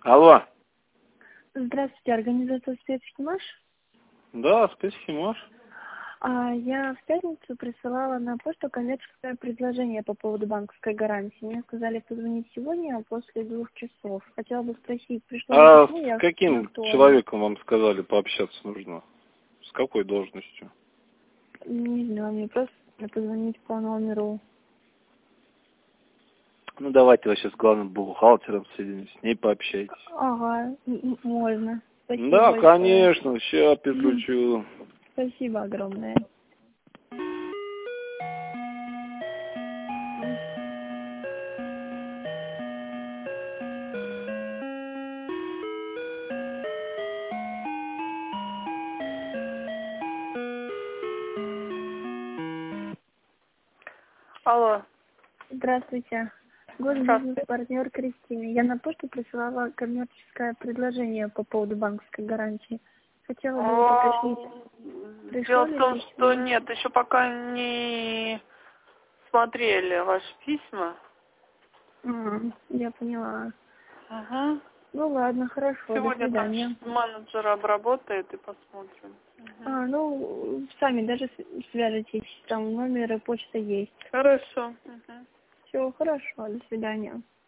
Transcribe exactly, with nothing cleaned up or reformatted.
Алло. Здравствуйте, организация спецхимаш. Да, спецхимаш. А, я в пятницу присылала на почту коммерческое предложение по поводу банковской гарантии. Мне сказали позвонить сегодня после двух часов. Хотела бы спросить, пришло ли А письмо, с я каким актуально. человеком вам сказали пообщаться нужно? С какой должностью? Не знаю, мне просто позвонить по номеру. Ну, давайте вы сейчас с главным бухгалтером соедините, с ней пообщайтесь. Ага, м- м- можно. Спасибо Да, большое. конечно, сейчас переключу. Спасибо огромное. Алло. Здравствуйте. Госбизнес-партнер Кристина. Я на почту присылала коммерческое предложение по поводу банковской гарантии. Хотела бы уточнить. Дело Пришло в ли том, письмо? что нет, еще пока не смотрели ваши письма. М, Я поняла. Ага. Ну ладно, хорошо, до Сегодня там свидания. менеджер обработает и посмотрим. Мгм. А, ну, сами даже с- свяжитесь, там номер и почта есть. Хорошо. Мгм. Все, хорошо, до свидания.